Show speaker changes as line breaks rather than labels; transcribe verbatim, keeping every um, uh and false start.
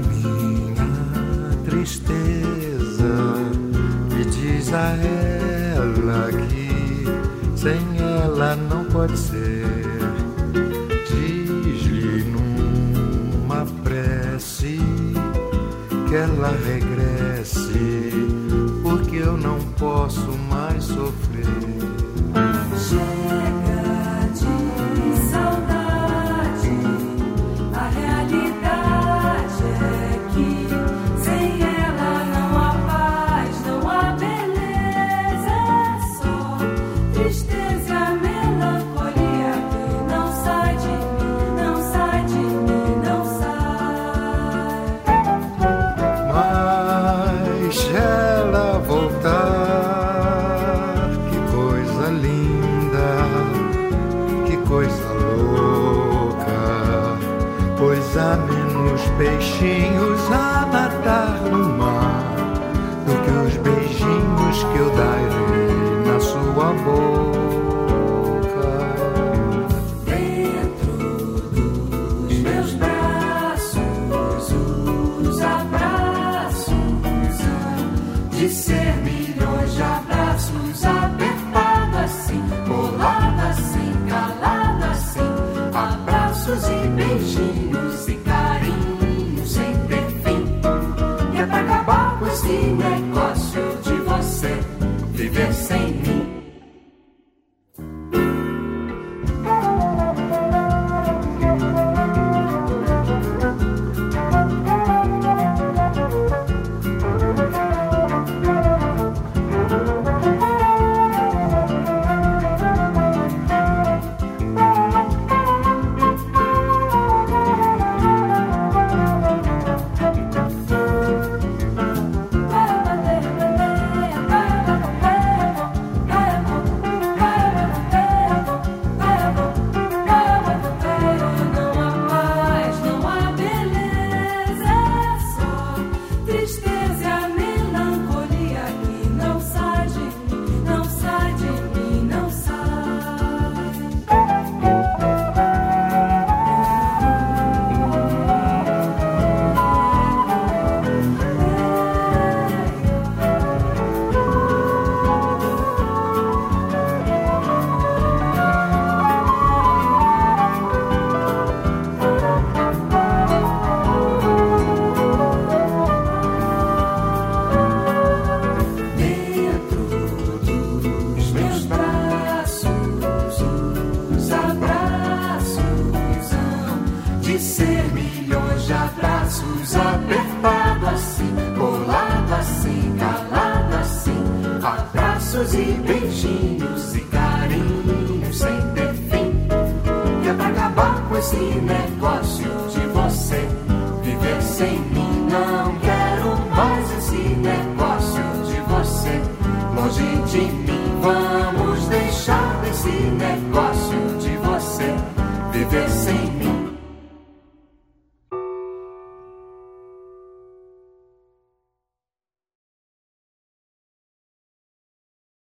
minha tristeza e diz a ela que sem ela não pode ser. Diz-lhe numa prece que ela regresse, porque eu não posso mais sofrer.
Chega de saudade, a realidade é que sem ela não há paz, não há beleza, é só tristeza e a melancolia que não sai de mim, não sai de mim, não sai.
Mas ela voltar, coisa louca, pois há menos peixinhos a nadar no mar do que os beijinhos que eu darei na sua boca.
Dentro dos meus braços, os abraços hão de ser milhões de abraços, apertado assim, colado assim, calado e beijinhos e carinhos sem ter fim. E é pra acabar com esse negócio de você viver sem mim. E beijinhos e carinhos sem ter fim. E é pra acabar com esse negócio